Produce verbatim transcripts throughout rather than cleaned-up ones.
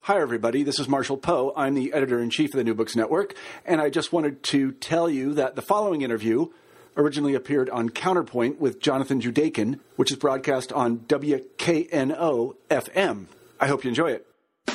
Hi, everybody. This is Marshall Poe. I'm the editor-in-chief of the New Books Network, and I just wanted to tell you that the following interview originally appeared on Counterpoint with Jonathan Judakin, which is broadcast on W K N O F M. I hope you enjoy it.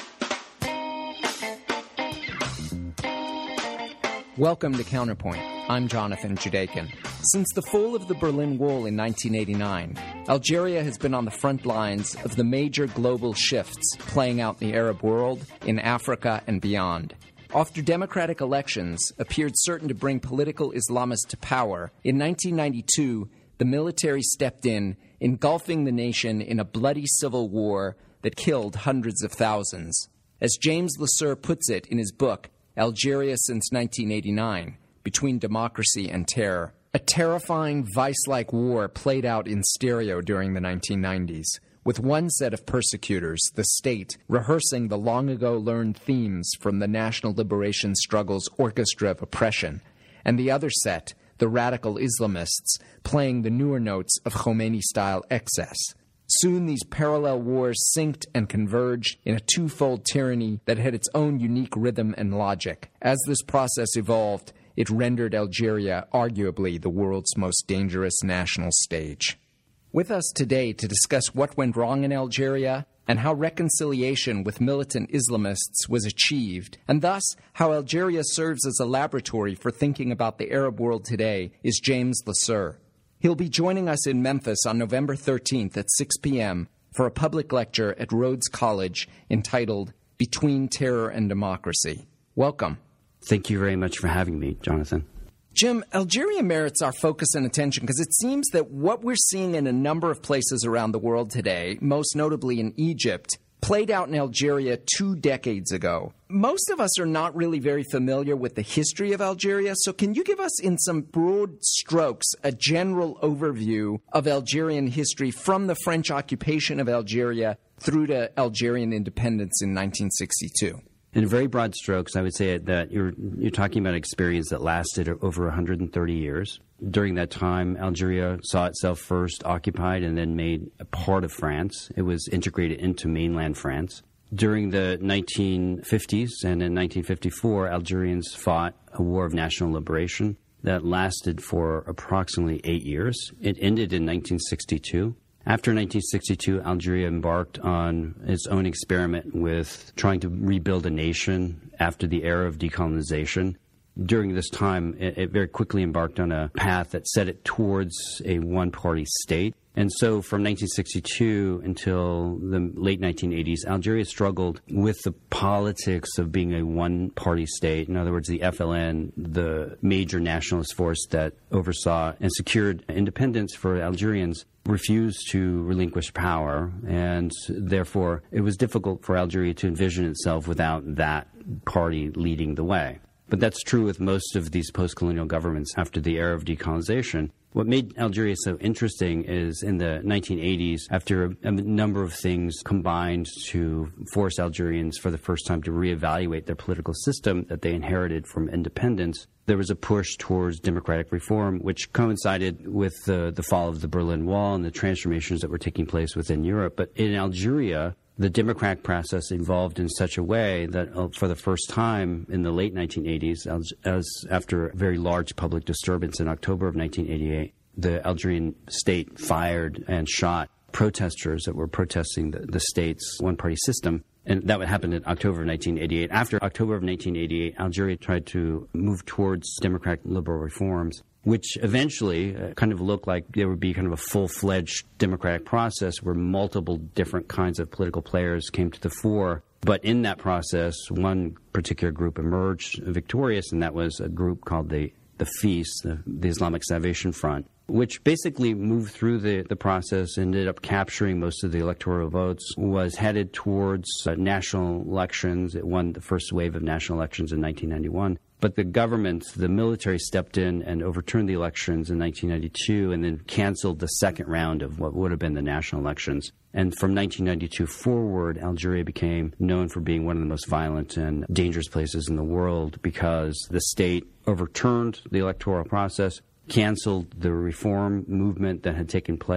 Welcome to Counterpoint. I'm Jonathan Judakin. Since the fall of the Berlin Wall in nineteen eighty-nine, Algeria has been on the front lines of the major global shifts playing out in the Arab world, in Africa, and beyond. After democratic elections appeared certain to bring political Islamists to power, in nineteen ninety-two, the military stepped in, engulfing the nation in a bloody civil war that killed hundreds of thousands. As James Lasser puts it in his book, Algeria Since nineteen eighty-nine, Between Democracy and Terror, a terrifying, vice-like war played out in stereo during the nineteen nineties, with one set of persecutors, the state, rehearsing the long-ago learned themes from the national liberation struggle's orchestra of oppression, and the other set, the radical Islamists, playing the newer notes of Khomeini-style excess. Soon these parallel wars synced and converged in a twofold tyranny that had its own unique rhythm and logic. As this process evolved, it rendered Algeria arguably the world's most dangerous national stage. With us today to discuss what went wrong in Algeria and how reconciliation with militant Islamists was achieved, and thus how Algeria serves as a laboratory for thinking about the Arab world today, is James Lasser. He'll be joining us in Memphis on November thirteenth at six p.m. for a public lecture at Rhodes College entitled Between Terror and Democracy. Welcome. Thank you very much for having me, Jonathan. Jim, Algeria merits our focus and attention because it seems that what we're seeing in a number of places around the world today, most notably in Egypt, played out in Algeria two decades ago. Most of us are not really very familiar with the history of Algeria, so can you give us in some broad strokes a general overview of Algerian history from the French occupation of Algeria through to Algerian independence in nineteen sixty-two? In very broad strokes, I would say that you're you're talking about an experience that lasted over one hundred thirty years. During that time, Algeria saw itself first occupied and then made a part of France. It was integrated into mainland France. During the nineteen fifties and in nineteen fifty-four, Algerians fought a war of national liberation that lasted for approximately eight years. It ended in nineteen sixty-two. After nineteen sixty-two, Algeria embarked on its own experiment with trying to rebuild a nation after the era of decolonization. During this time, it, it very quickly embarked on a path that set it towards a one-party state. And so from nineteen sixty-two until the late nineteen eighties, Algeria struggled with the politics of being a one-party state. In other words, the F L N, the major nationalist force that oversaw and secured independence for Algerians, refused to relinquish power, and therefore it was difficult for Algeria to envision itself without that party leading the way. But that's true with most of these post-colonial governments after the era of decolonization. What made Algeria so interesting is in the nineteen eighties, after a number of things combined to force Algerians for the first time to reevaluate their political system that they inherited from independence, there was a push towards democratic reform, which coincided with the, the fall of the Berlin Wall and the transformations that were taking place within Europe. But in Algeria, the democratic process evolved in such a way that uh, for the first time in the late nineteen eighties, as, as after a very large public disturbance in October of nineteen eighty-eight, the Algerian state fired and shot protesters that were protesting the, the state's one-party system. And that would happen in October of nineteen eighty-eight. After October of nineteen eighty-eight, Algeria tried to move towards democratic liberal reforms, which eventually uh, kind of looked like there would be kind of a full-fledged democratic process where multiple different kinds of political players came to the fore. But in that process, one particular group emerged victorious, and that was a group called the, the F I S, the, the Islamic Salvation Front, which basically moved through the, the process, ended up capturing most of the electoral votes, was headed towards uh, national elections. It won the first wave of national elections in nineteen ninety-one. But the government, the military, stepped in and overturned the elections in nineteen ninety-two and then canceled the second round of what would have been the national elections. And from nineteen ninety-two forward, Algeria became known for being one of the most violent and dangerous places in the world because the state overturned the electoral process, canceled the reform movement that had taken place,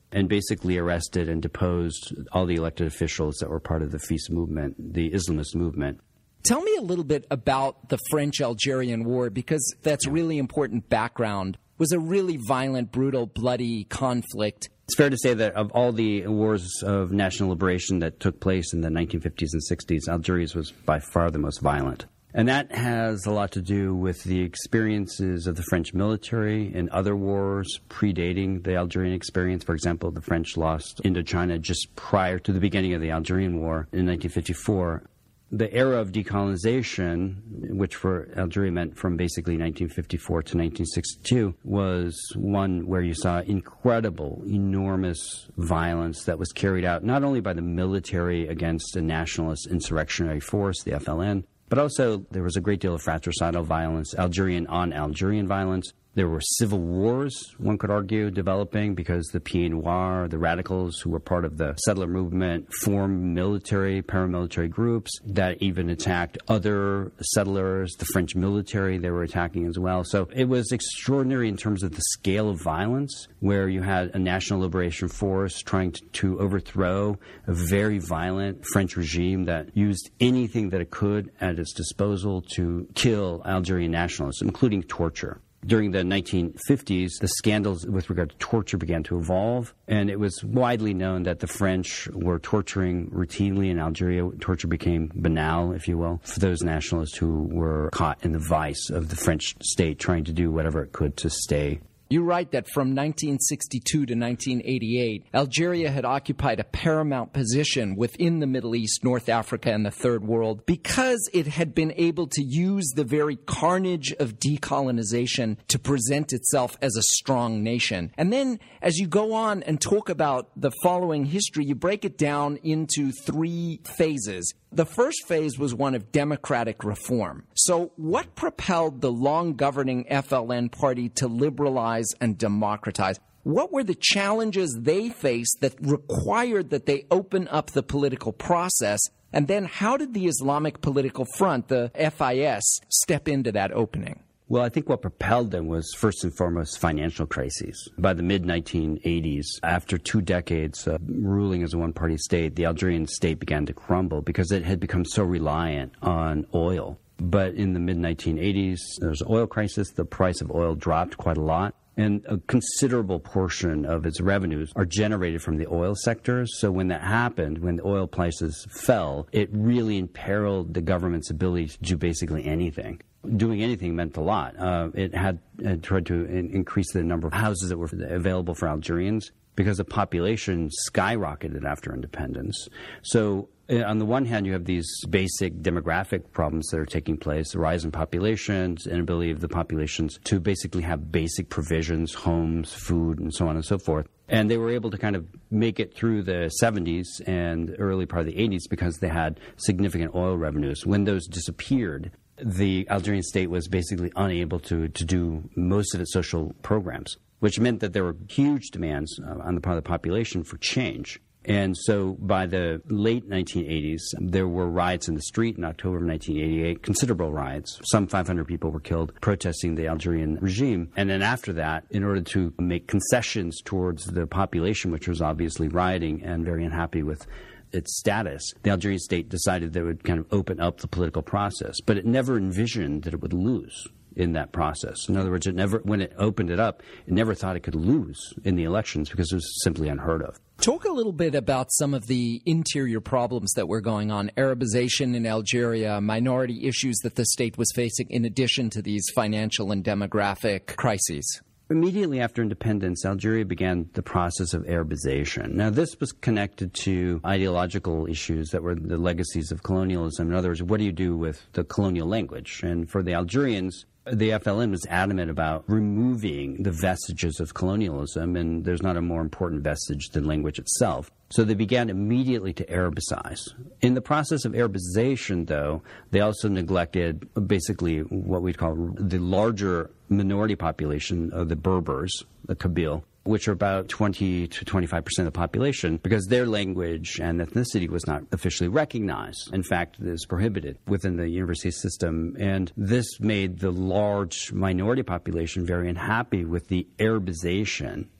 and basically arrested and deposed all the elected officials that were part of the FIS movement, the Islamist movement. Tell me a little bit about the French-Algerian War, because that's really important background. It was a really violent, brutal, bloody conflict. It's fair to say that of all the wars of national liberation that took place in the nineteen fifties and sixties, Algeria's was by far the most violent. And that has a lot to do with the experiences of the French military in other wars predating the Algerian experience. For example, the French lost Indochina just prior to the beginning of the Algerian War in nineteen fifty-four. The era of decolonization, which for Algeria meant from basically nineteen fifty-four to nineteen sixty-two, was one where you saw incredible, enormous violence that was carried out not only by the military against a nationalist insurrectionary force, the F L N, but also there was a great deal of fratricidal violence, Algerian on Algerian violence. There were civil wars, one could argue, developing because the Pieds Noirs, the radicals who were part of the settler movement, formed military, paramilitary groups that even attacked other settlers, the French military they were attacking as well. So it was extraordinary in terms of the scale of violence, where you had a national liberation force trying to, to overthrow a very violent French regime that used anything that it could at its disposal to kill Algerian nationalists, including torture. During the nineteen fifties, the scandals with regard to torture began to evolve, and it was widely known that the French were torturing routinely in Algeria. Torture became banal, if you will, for those nationalists who were caught in the vice of the French state trying to do whatever it could to stay. You write that from nineteen sixty-two to nineteen eighty-eight, Algeria had occupied a paramount position within the Middle East, North Africa, and the Third World because it had been able to use the very carnage of decolonization to present itself as a strong nation. And then, as you go on and talk about the following history, you break it down into three phases. The first phase was one of democratic reform. So what propelled the long-governing F L N party to liberalize and democratize? What were the challenges they faced that required that they open up the political process? And then how did the Islamic Political Front, the F I S, step into that opening? Well, I think what propelled them was first and foremost financial crises. By the mid nineteen eighties, after two decades of ruling as a one-party state, the Algerian state began to crumble because it had become so reliant on oil. But in the mid nineteen eighties, there was an oil crisis. The price of oil dropped quite a lot. And a considerable portion of its revenues are generated from the oil sectors. So when that happened, when the oil prices fell, it really imperiled the government's ability to do basically anything. Doing anything meant a lot. Uh, it had, had tried to in- increase the number of houses that were available for Algerians because the population skyrocketed after independence. So uh, on the one hand, you have these basic demographic problems that are taking place, the rise in populations, inability of the populations to basically have basic provisions, homes, food, and so on and so forth. And they were able to kind of make it through the seventies and early part of the eighties because they had significant oil revenues. When those disappeared, the Algerian state was basically unable to, to do most of its social programs, which meant that there were huge demands uh, on the part of the population for change. And so by the late nineteen eighties, there were riots in the street in October of nineteen eighty-eight, considerable riots. Some five hundred people were killed protesting the Algerian regime. And then after that, in order to make concessions towards the population, which was obviously rioting and very unhappy with its status, the Algerian state decided that it would kind of open up the political process. But it never envisioned that it would lose in that process. In other words, it never, when it opened it up, it never thought it could lose in the elections because it was simply unheard of. Talk a little bit about some of the interior problems that were going on. Arabization in Algeria, minority issues that the state was facing in addition to these financial and demographic crises. Immediately after independence, Algeria began the process of Arabization. Now, this was connected to ideological issues that were the legacies of colonialism. In other words, what do you do with the colonial language? And for the Algerians, the F L N was adamant about removing the vestiges of colonialism, and there's not a more important vestige than language itself. So they began immediately to Arabicize. In the process of Arabization, though, they also neglected basically what we'd call the larger minority population of the Berbers, the Kabyle, which are about twenty to twenty-five percent of the population, because their language and ethnicity was not officially recognized. In fact, it is prohibited within the university system. And this made the large minority population very unhappy with the Arabization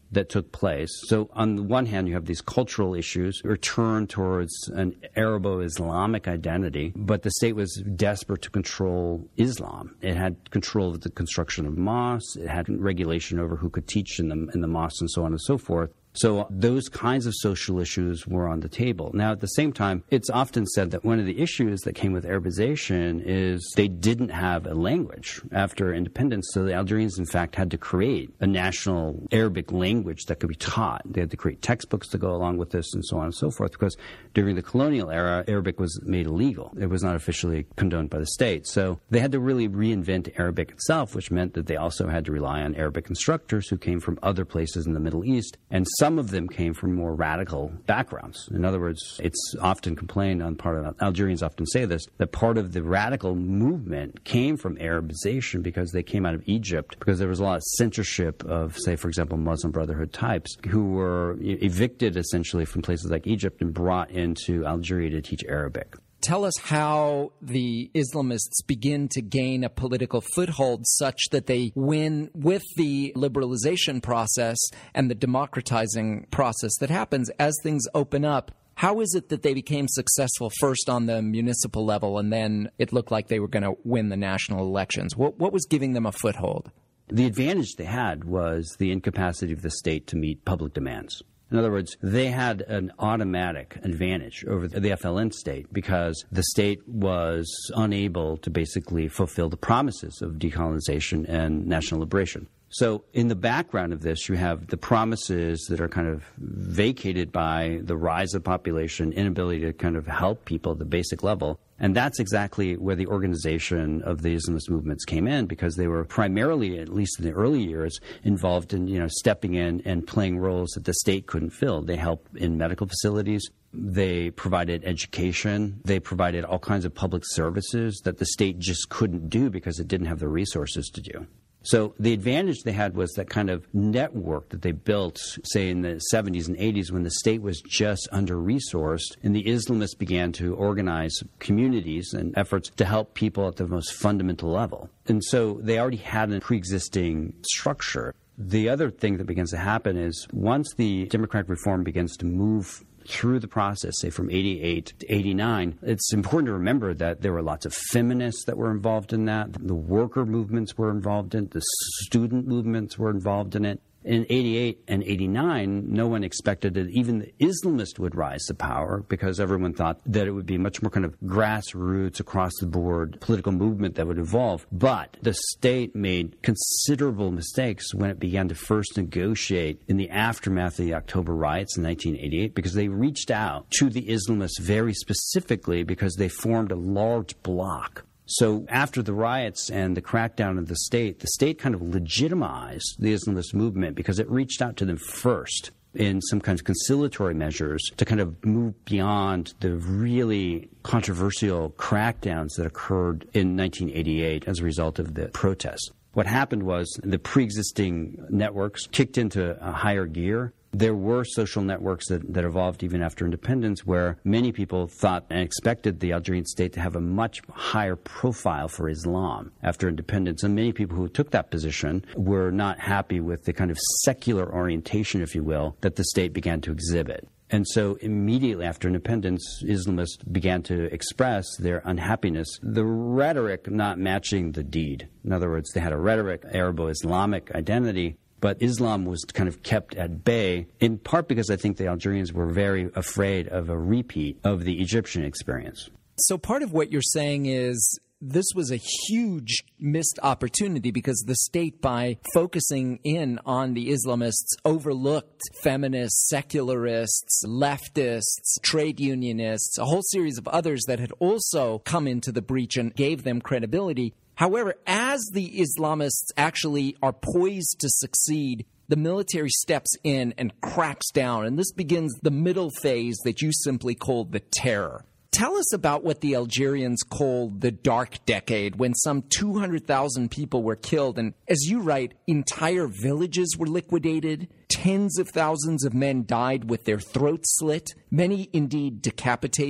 that took place. So on the one hand, you have these cultural issues, return towards an Arabo-Islamic identity, but the state was desperate to control Islam. It had control of the construction of mosques, it had regulation over who could teach in the, in the mosques and so on and so forth. So those kinds of social issues were on the table. Now, at the same time, it's often said that one of the issues that came with Arabization is they didn't have a language after independence. So the Algerians, in fact, had to create a national Arabic language that could be taught. They had to create textbooks to go along with this and so on and so forth, because during the colonial era, Arabic was made illegal. It was not officially condoned by the state. So they had to really reinvent Arabic itself, which meant that they also had to rely on Arabic instructors who came from other places in the Middle East. And some of them came from more radical backgrounds. In other words, it's often complained on part of Algerians often say this, that part of the radical movement came from Arabization because they came out of Egypt, because there was a lot of censorship of, say, for example, Muslim Brotherhood types who were evicted essentially from places like Egypt and brought into Algeria to teach Arabic. Tell us how the Islamists begin to gain a political foothold such that they win with the liberalization process and the democratizing process that happens as things open up. How is it that they became successful first on the municipal level and then it looked like they were going to win the national elections? What, what was giving them a foothold? The advantage they had was the incapacity of the state to meet public demands. In other words, they had an automatic advantage over the F L N state because the state was unable to basically fulfill the promises of decolonization and national liberation. So in the background of this, you have the promises that are kind of vacated by the rise of population, inability to kind of help people at the basic level. And that's exactly where the organization of the Islamist movements came in, because they were primarily, at least in the early years, involved in, you know, stepping in and playing roles that the state couldn't fill. They helped in medical facilities. They provided education. They provided all kinds of public services that the state just couldn't do because it didn't have the resources to do. So the advantage they had was that kind of network that they built, say, in the seventies and eighties when the state was just under-resourced, and the Islamists began to organize communities and efforts to help people at the most fundamental level. And so they already had a pre-existing structure. The other thing that begins to happen is once the democratic reform begins to move through the process, say from eighty-eight to eighty-nine, it's important to remember that there were lots of feminists that were involved in that. The worker movements were involved in it. The student movements were involved in it. In eighty-eight and eighty-nine, no one expected that even the Islamists would rise to power because everyone thought that it would be much more kind of grassroots, across-the-board political movement that would evolve. But the state made considerable mistakes when it began to first negotiate in the aftermath of the October riots in nineteen eighty-eight, because they reached out to the Islamists very specifically because they formed a large bloc. So after the riots and the crackdown of the state, the state kind of legitimized the Islamist movement because it reached out to them first in some kind of conciliatory measures to kind of move beyond the really controversial crackdowns that occurred in nineteen eighty-eight as a result of the protests. What happened was the pre-existing networks kicked into a higher gear. There were social networks that, that evolved even after independence where many people thought and expected the Algerian state to have a much higher profile for Islam after independence. And many people who took that position were not happy with the kind of secular orientation, if you will, that the state began to exhibit. And so immediately after independence, Islamists began to express their unhappiness, the rhetoric not matching the deed. In other words, they had a rhetoric, Arabo-Islamic identity, but Islam was kind of kept at bay, in part because I think the Algerians were very afraid of a repeat of the Egyptian experience. So part of what you're saying is this was a huge missed opportunity because the state, by focusing in on the Islamists, overlooked feminists, secularists, leftists, trade unionists, a whole series of others that had also come into the breach and gave them credibility. However, as the Islamists actually are poised to succeed, the military steps in and cracks down, and this begins the middle phase that you simply called the terror. Tell us about what the Algerians called the Dark Decade, when some two hundred thousand people were killed, and as you write, entire villages were liquidated, tens of thousands of men died with their throats slit, many indeed decapitated.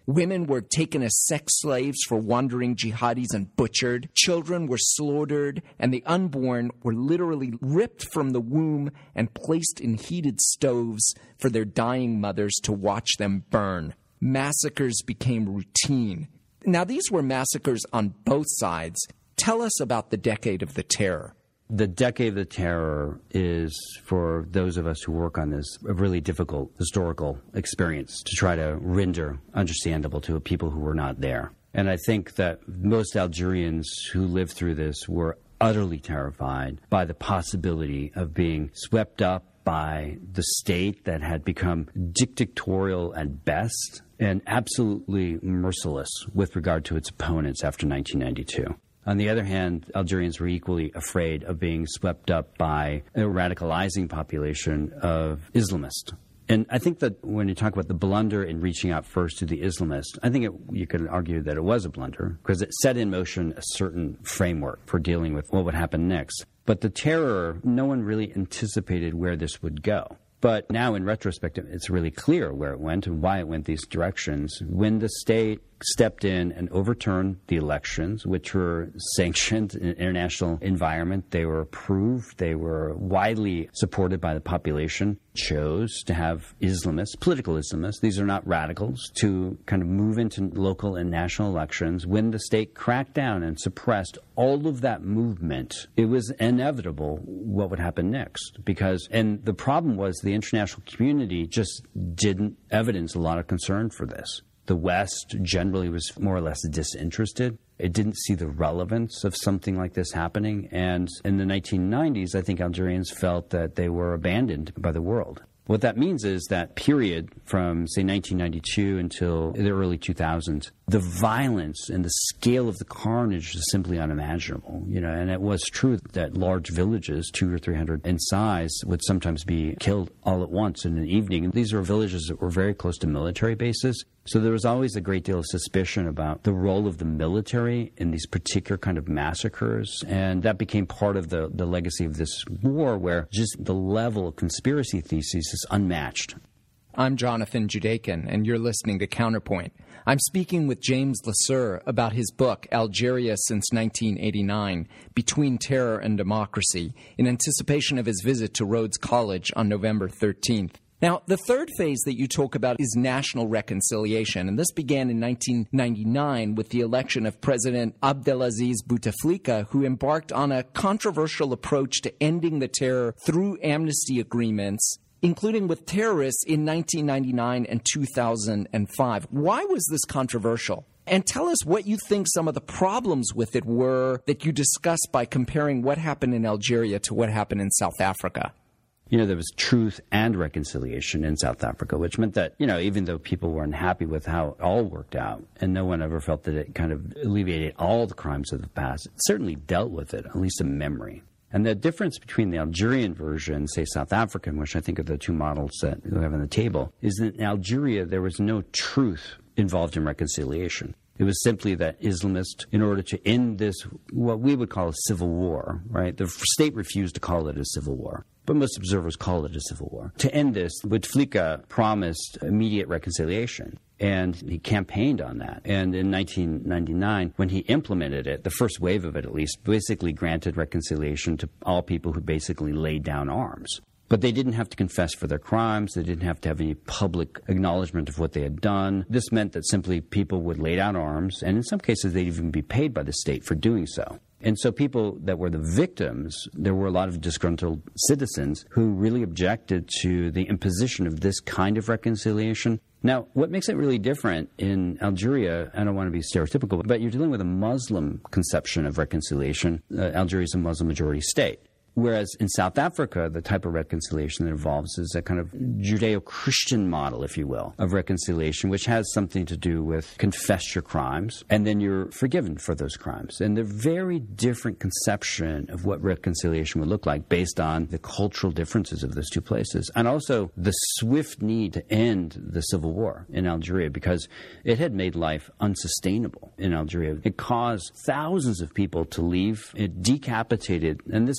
Women were taken as sex slaves for wandering jihadis and butchered. Children were slaughtered, and the unborn were literally ripped from the womb and placed in heated stoves for their dying mothers to watch them burn. Massacres became routine. Now, these were massacres on both sides. Tell us about the Decade of the Terror. The Decade of the Terror is, for those of us who work on this, a really difficult historical experience to try to render understandable to people who were not there. And I think that most Algerians who lived through this were utterly terrified by the possibility of being swept up by the state that had become dictatorial at best and absolutely merciless with regard to its opponents after nineteen ninety-two. On the other hand, Algerians were equally afraid of being swept up by a radicalizing population of Islamists. And I think that when you talk about the blunder in reaching out first to the Islamists, I think it, you could argue that it was a blunder because it set in motion a certain framework for dealing with what would happen next. But the terror, no one really anticipated where this would go. But now, in retrospect, it's really clear where it went and why it went these directions. When the state stepped in and overturned the elections, which were sanctioned in an international environment, they were approved, they were widely supported by the population, chose to have Islamists, political Islamists, these are not radicals, to kind of move into local and national elections. When the state cracked down and suppressed all of that movement, it was inevitable what would happen next. Because, and the problem was the international community just didn't evidence a lot of concern for this. The West generally was more or less disinterested. It didn't see the relevance of something like this happening. And in the nineteen nineties, I think Algerians felt that they were abandoned by the world. What that means is that period from, say, nineteen ninety-two until the early two thousands, the violence and the scale of the carnage is simply unimaginable. You know, and it was true that large villages, two or three hundred in size, would sometimes be killed all at once in an evening. And these were villages that were very close to military bases. So there was always a great deal of suspicion about the role of the military in these particular kind of massacres. And that became part of the, the legacy of this war, where just the level of conspiracy theses is unmatched. I'm Jonathan Judekin, and you're listening to Counterpoint. I'm speaking with James Lasser about his book, Algeria Since nineteen eighty-nine, Between Terror and Democracy, in anticipation of his visit to Rhodes College on November thirteenth. Now, the third phase that you talk about is national reconciliation, and this began in nineteen ninety-nine with the election of President Abdelaziz Bouteflika, who embarked on a controversial approach to ending the terror through amnesty agreements, including with terrorists in nineteen ninety-nine and two thousand five. Why was this controversial? And tell us what you think some of the problems with it were that you discussed by comparing what happened in Algeria to what happened in South Africa. You know, there was truth and reconciliation in South Africa, which meant that, you know, even though people were unhappy with how it all worked out, and no one ever felt that it kind of alleviated all the crimes of the past, it certainly dealt with it, at least in memory. And the difference between the Algerian version, say South African, which I think are the two models that we have on the table, is that in Algeria there was no truth involved in reconciliation. It was simply that Islamists, in order to end this, what we would call a civil war, right? The state refused to call it a civil war, but most observers call it a civil war. To end this, Bouteflika promised immediate reconciliation, and he campaigned on that. And in nineteen ninety-nine, when he implemented it, the first wave of it at least, basically granted reconciliation to all people who basically laid down arms. But they didn't have to confess for their crimes. They didn't have to have any public acknowledgement of what they had done. This meant that simply people would lay down arms, and in some cases they'd even be paid by the state for doing so. And so people that were the victims, there were a lot of disgruntled citizens who really objected to the imposition of this kind of reconciliation. Now, what makes it really different in Algeria, I don't want to be stereotypical, but you're dealing with a Muslim conception of reconciliation. Uh, Algeria is a Muslim-majority state. Whereas in South Africa, the type of reconciliation that involves is a kind of Judeo-Christian model, if you will, of reconciliation, which has something to do with confess your crimes, and then you're forgiven for those crimes. And they're very different conception of what reconciliation would look like based on the cultural differences of those two places. And also the swift need to end the civil war in Algeria, because it had made life unsustainable in Algeria. It caused thousands of people to leave. It decapitated, and this is, I think,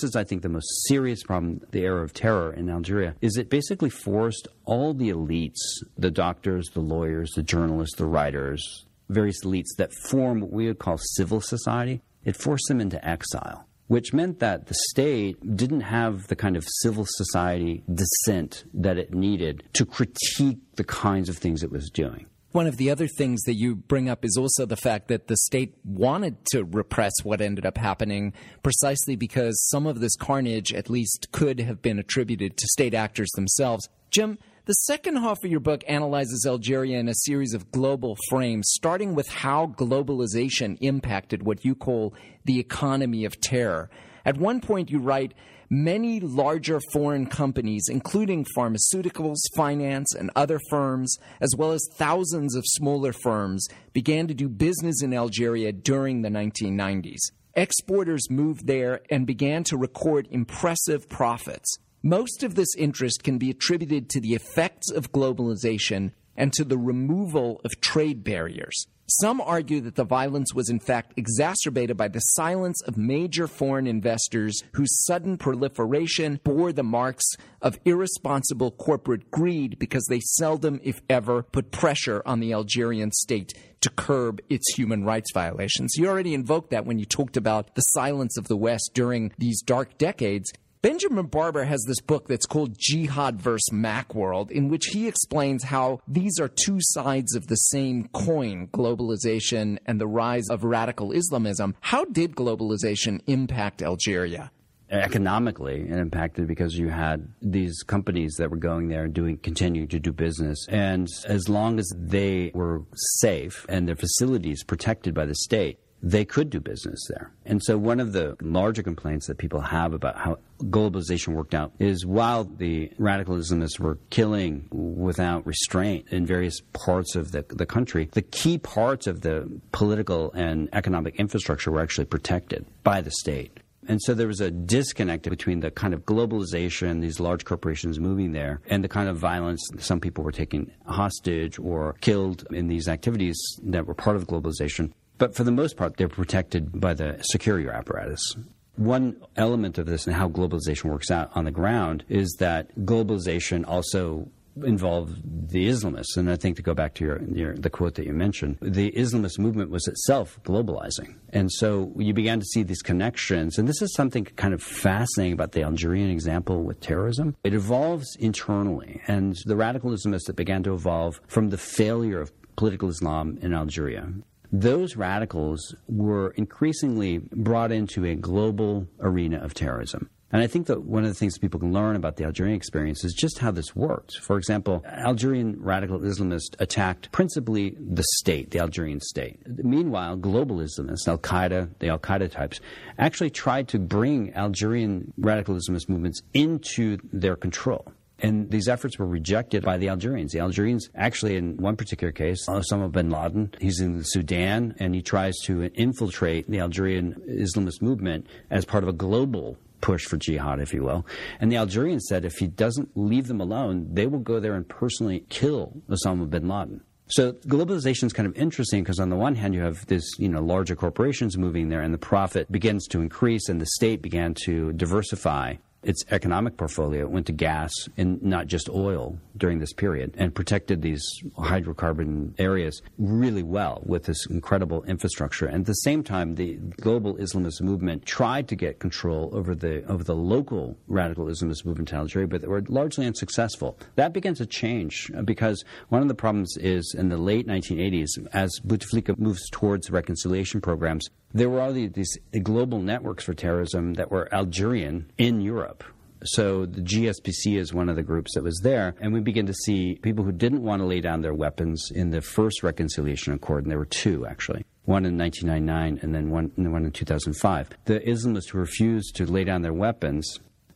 think the most serious problem, the era of terror in Algeria, is it basically forced all the elites, the doctors, the lawyers, the journalists, the writers, various elites that form what we would call civil society, it forced them into exile, which meant that the state didn't have the kind of civil society dissent that it needed to critique the kinds of things it was doing. One of the other things that you bring up is also the fact that the state wanted to repress what ended up happening precisely because some of this carnage at least could have been attributed to state actors themselves. Jim, the second half of your book analyzes Algeria in a series of global frames, starting with how globalization impacted what you call the economy of terror. At one point you write, many larger foreign companies, including pharmaceuticals, finance, and other firms, as well as thousands of smaller firms, began to do business in Algeria during the nineteen nineties. Exporters moved there and began to record impressive profits. Most of this interest can be attributed to the effects of globalization and to the removal of trade barriers. Some argue that the violence was in fact exacerbated by the silence of major foreign investors whose sudden proliferation bore the marks of irresponsible corporate greed because they seldom, if ever, put pressure on the Algerian state to curb its human rights violations. You already invoked that when you talked about the silence of the West during these dark decades. Benjamin Barber has this book that's called Jihad versus Macworld, in which he explains how these are two sides of the same coin, globalization and the rise of radical Islamism. How did globalization impact Algeria? Economically, it impacted because you had these companies that were going there and doing, continuing to do business. And as long as they were safe and their facilities protected by the state, they could do business there. And so one of the larger complaints that people have about how globalization worked out is while the radical Islamists were killing without restraint in various parts of the, the country, the key parts of the political and economic infrastructure were actually protected by the state. And so there was a disconnect between the kind of globalization, these large corporations moving there, and the kind of violence some people were taking hostage or killed in these activities that were part of globalization. But for the most part, they're protected by the security apparatus. One element of this and how globalization works out on the ground is that globalization also involved the Islamists. And I think to go back to your, your the quote that you mentioned, the Islamist movement was itself globalizing. And so you began to see these connections. And this is something kind of fascinating about the Algerian example with terrorism. It evolves internally. And the radical Islamists that began to evolve from the failure of political Islam in Algeria, those radicals were increasingly brought into a global arena of terrorism. And I think that one of the things people can learn about the Algerian experience is just how this worked. For example, Algerian radical Islamists attacked principally the state, the Algerian state. Meanwhile, global Islamists, Al-Qaeda, the Al-Qaeda types, actually tried to bring Algerian radical Islamist movements into their control. And these efforts were rejected by the Algerians. The Algerians, actually, in one particular case, Osama bin Laden, he's in the Sudan, and he tries to infiltrate the Algerian Islamist movement as part of a global push for jihad, if you will. And the Algerians said if he doesn't leave them alone, they will go there and personally kill Osama bin Laden. So globalization is kind of interesting because on the one hand you have this, you know, larger corporations moving there and the profit begins to increase and the state began to diversify its economic portfolio. It went to gas and not just oil during this period and protected these hydrocarbon areas really well with this incredible infrastructure. And at the same time, the global Islamist movement tried to get control over the over the local radical Islamist movement in Algeria, but they were largely unsuccessful. That began to change because one of the problems is in the late nineteen eighties, as Bouteflika moves towards reconciliation programs, there were all these global networks for terrorism that were Algerian in Europe. So the G S P C is one of the groups that was there, and we begin to see people who didn't want to lay down their weapons in the first reconciliation accord, and there were two, actually. One in nineteen ninety-nine and then one, and one in two thousand five. The Islamists who refused to lay down their weapons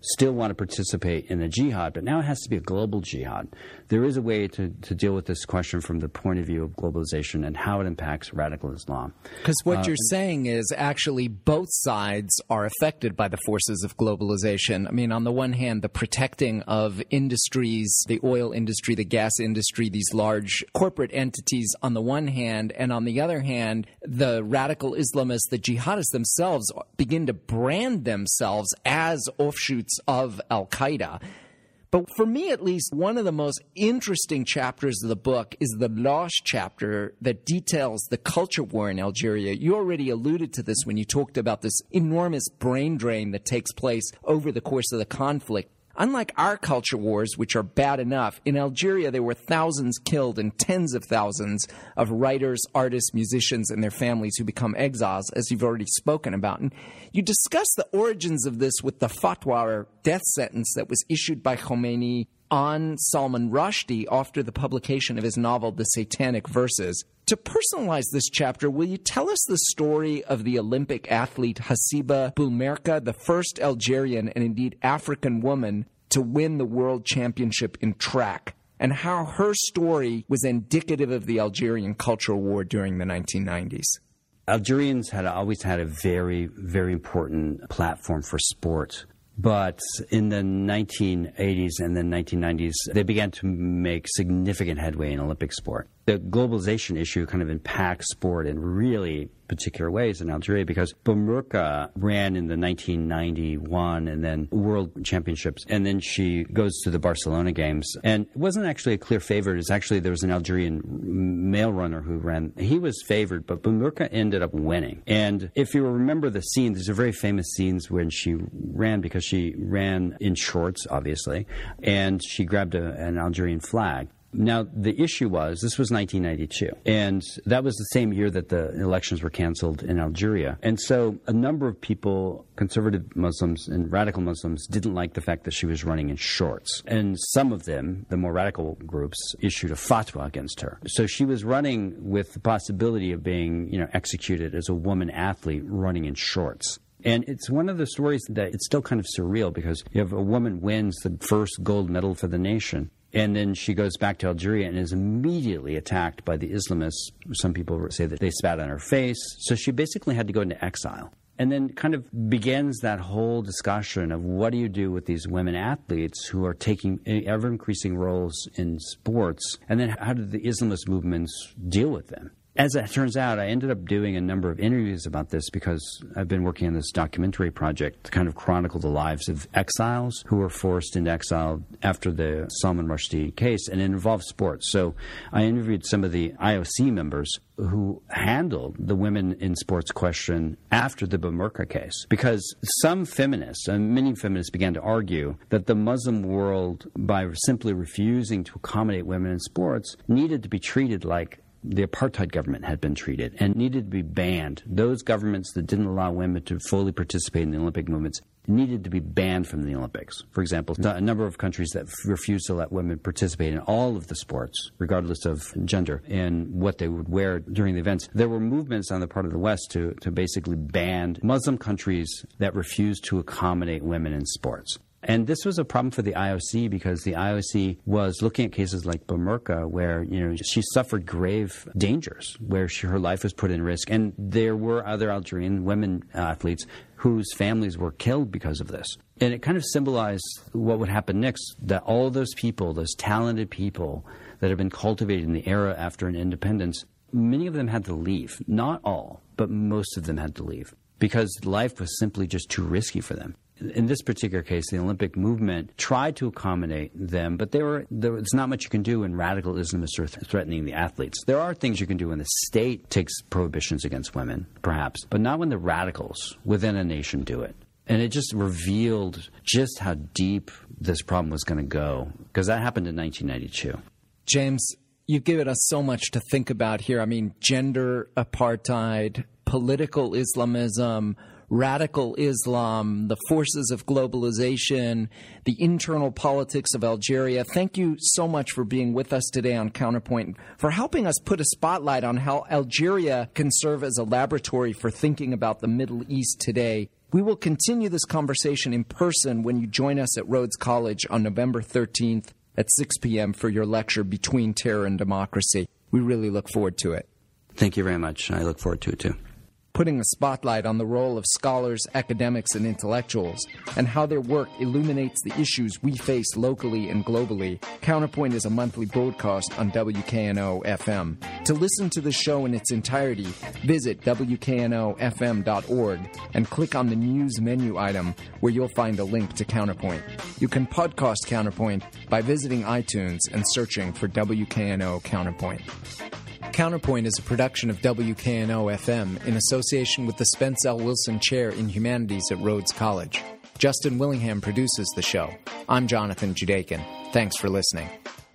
still want to participate in a jihad, but now it has to be a global jihad. There is a way to, to deal with this question from the point of view of globalization and how it impacts radical Islam. Because what Uh, you're saying is actually both sides are affected by the forces of globalization. I mean, on the one hand, the protecting of industries, the oil industry, the gas industry, these large corporate entities on the one hand, and on the other hand, the radical Islamists, the jihadists themselves begin to brand themselves as offshoots of Al-Qaeda. But for me, at least, one of the most interesting chapters of the book is the last chapter that details the culture war in Algeria. You already alluded to this when you talked about this enormous brain drain that takes place over the course of the conflict. Unlike our culture wars, which are bad enough, in Algeria there were thousands killed and tens of thousands of writers, artists, musicians, and their families who become exiles, as you've already spoken about. And you discuss the origins of this with the fatwa, or death sentence, that was issued by Khomeini on Salman Rushdie after the publication of his novel, The Satanic Verses. To personalize this chapter, will you tell us the story of the Olympic athlete Hasiba Boulmerka, the first Algerian and indeed African woman to win the world championship in track, and how her story was indicative of the Algerian cultural war during the nineteen nineties? Algerians had always had a very, very important platform for sport. But in the nineteen eighties and then nineteen nineties, they began to make significant headway in Olympic sport. The globalization issue kind of impacts sport in really particular ways in Algeria because Boulmerka ran in the nineteen ninety-one and then World Championships, and then she goes to the Barcelona Games. And it wasn't actually a clear favorite. It's actually there was an Algerian male runner who ran. He was favored, but Boulmerka ended up winning. And if you remember the scene, there's a very famous scenes when she ran because she ran in shorts, obviously, and she grabbed a, an Algerian flag. Now, the issue was, this was nineteen ninety-two, and that was the same year that the elections were canceled in Algeria. And so a number of people, conservative Muslims and radical Muslims, didn't like the fact that she was running in shorts. And some of them, the more radical groups, issued a fatwa against her. So she was running with the possibility of being, you know, executed as a woman athlete running in shorts. And it's one of the stories that it's still kind of surreal because you have a woman wins the first gold medal for the nation. And then she goes back to Algeria and is immediately attacked by the Islamists. Some people say that they spat on her face. So she basically had to go into exile. And then kind of begins that whole discussion of what do you do with these women athletes who are taking ever-increasing roles in sports? And then how do the Islamist movements deal with them? As it turns out, I ended up doing a number of interviews about this because I've been working on this documentary project to kind of chronicle the lives of exiles who were forced into exile after the Salman Rushdie case, and it involved sports. So I interviewed some of the I O C members who handled the women in sports question after the Boulmerka case. Because some feminists, and many feminists, began to argue that the Muslim world, by simply refusing to accommodate women in sports, needed to be treated like the apartheid government had been treated and needed to be banned. Those governments that didn't allow women to fully participate in the Olympic movements needed to be banned from the Olympics. For example, a number of countries that refused to let women participate in all of the sports, regardless of gender, and what they would wear during the events. There were movements on the part of the West to, to basically ban Muslim countries that refused to accommodate women in sports. And this was a problem for the I O C because the I O C was looking at cases like Boulmerka where, you know, she suffered grave dangers, where she, her life was put in risk. And there were other Algerian women athletes whose families were killed because of this. And it kind of symbolized what would happen next, that all those people, those talented people that have been cultivated in the era after an independence, many of them had to leave. Not all, but most of them had to leave because life was simply just too risky for them. In this particular case, the Olympic movement tried to accommodate them, but there were, there was not much you can do when radical Islamists are th- threatening the athletes. There are things you can do when the state takes prohibitions against women, perhaps, but not when the radicals within a nation do it. And it just revealed just how deep this problem was going to go, because that happened in nineteen ninety-two. James, you've given us so much to think about here. I mean, gender apartheid, political Islamism, radical Islam, the forces of globalization, the internal politics of Algeria. Thank you so much for being with us today on Counterpoint, for helping us put a spotlight on how Algeria can serve as a laboratory for thinking about the Middle East today. We will continue this conversation in person when you join us at Rhodes College on November thirteenth at six p.m. for your lecture, Between Terror and Democracy. We really look forward to it. Thank you very much. I look forward to it, too. Putting a spotlight on the role of scholars, academics, and intellectuals, and how their work illuminates the issues we face locally and globally, Counterpoint is a monthly broadcast on W K N O F M. To listen to the show in its entirety, visit W K N O F M dot org and click on the News menu item where you'll find a link to Counterpoint. You can podcast Counterpoint by visiting iTunes and searching for W K N O Counterpoint. Counterpoint is a production of W K N O F M in association with the Spence L. Wilson Chair in Humanities at Rhodes College. Justin Willingham produces the show. I'm Jonathan Judakin. Thanks for listening.